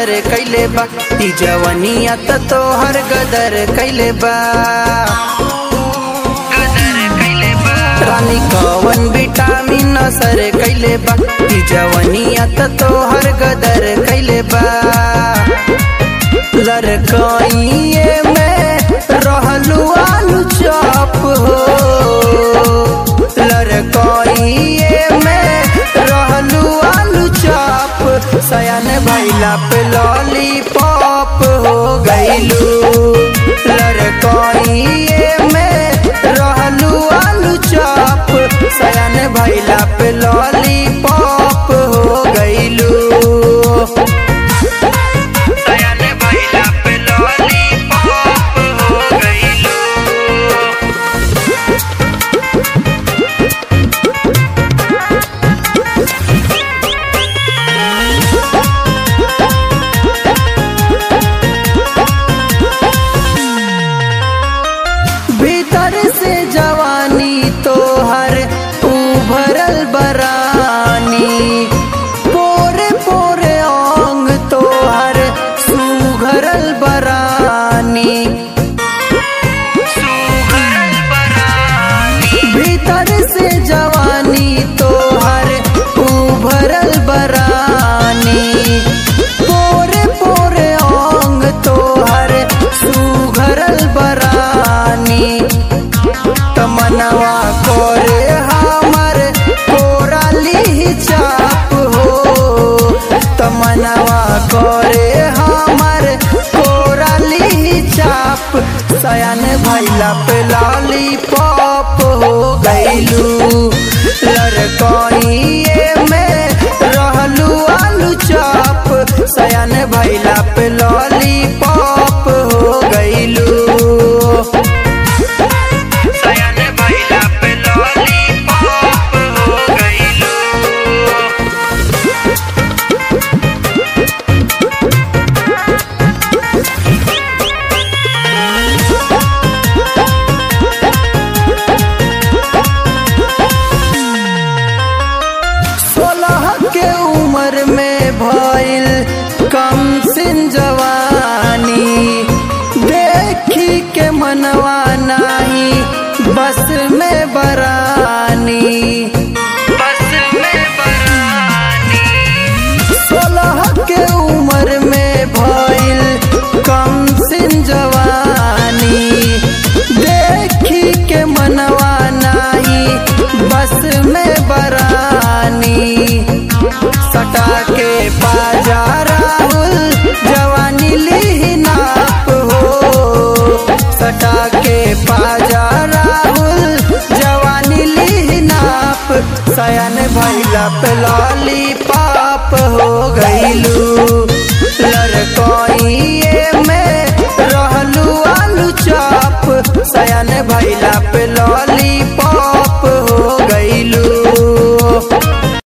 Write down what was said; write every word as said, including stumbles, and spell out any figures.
नसर कैले बा ई जवनिया त तोहर गदर कैले बा रानी कवन विटामिन नसर कैले बा ई जवनिया त तोहर गदर कैले बा लड़कइये में रहलू आलू चॉप हो लड़कइये में रहलू आलू चॉप सयान भैला पे लॉलीपॉप हो गईलू लड़कइये में रहलू आलू चॉप सयान भैला पे लॉलीपॉप हो गईलू से जवानी तोहर उभरल बरानी पोरे पोरे अंग तोहर सुघरल बरानी भीतर से जवानी तोहर उभरल बरानी पोरे पोरे अंग तोहर सुघरल बरानी तमनवा कोरे हमर कोराली चाप हो तमनवा कोरे हमर कोराली चाप सयान भैला पे लॉलीपॉप हो गईलू लड़कइये में रहलू आलू चॉप सयान भैला पे लॉलीपॉप हो गईलू के उम्र में भइल कम सिन जवानी देखी के मनवा नाही बस में बरानी बस में बरानी सोलह के उम्र में भइल कम सिन जवानी देखी के मनवा नाही बस में बरानी सटा के बाजा राहुल जवानी ली नाप हो सटा के बाजा राहुल जवानी ली नाप सयान भैला पे लॉलीपॉप हो गई